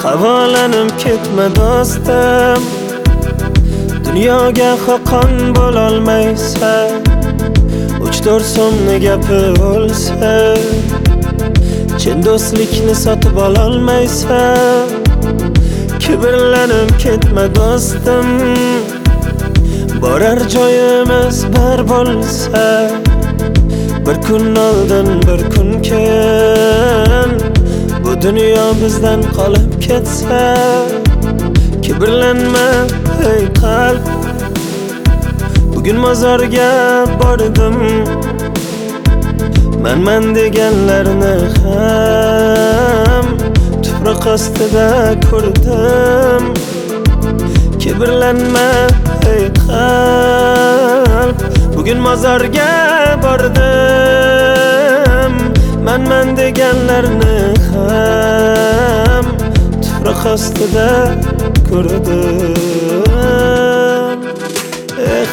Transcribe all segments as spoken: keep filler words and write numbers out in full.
Havolanib ketma do'stim, dunyoga xoqon bo'lolmaysan. uch to'rt so'mni gapi bo'lsa, chin do'stlikni sotib ololmaysan. Kibrlanib ketma do'stim, borar joyimiz bir bo'lsa, bir kun oldin bir kun keyin bu dunyo bizdan qolib ketsa. Kibrlanma ey qalb, bugun mozorga bordim, manman deganlarni ham tuproq ostida ko'rdim. Kibrlanma ey qalb, bugun mozorga bordim, manman deganlarni ham tuproq ostida ko'rdim. Eh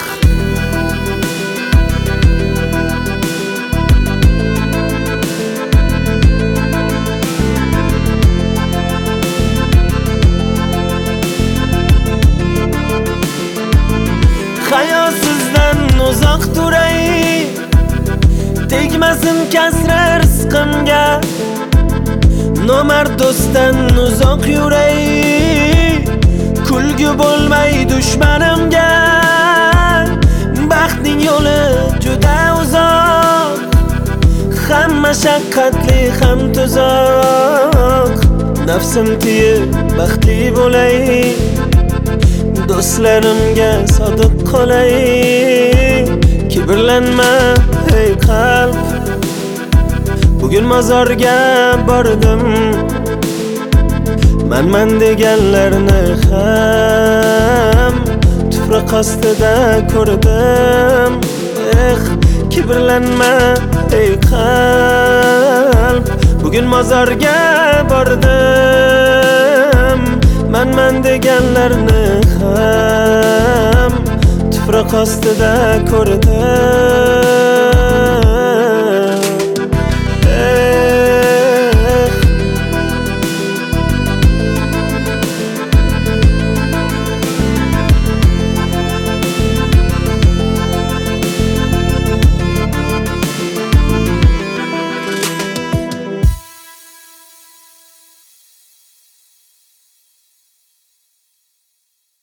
hayosizdan uzoq turay, tegmasin kasra rizqimga. Nomard do'stdan uzoq yuray, kulgi bo'lmay dushmanimga. Baxtning yo'li juda uzoq, ham mashaqqatli ham tuzoq. Nafsim tiyib baxtli bo'lay, do'stlarimga sodiq qolay. Kibrlanma ey qalb, bugun mozorga bordim, manman deganlarni ham tuproq ostida ko'rdim. Eh kibrlanma ey qalb, bugun mozorga bordim, manman deganlarni ham tuproq ostida ko'rdim.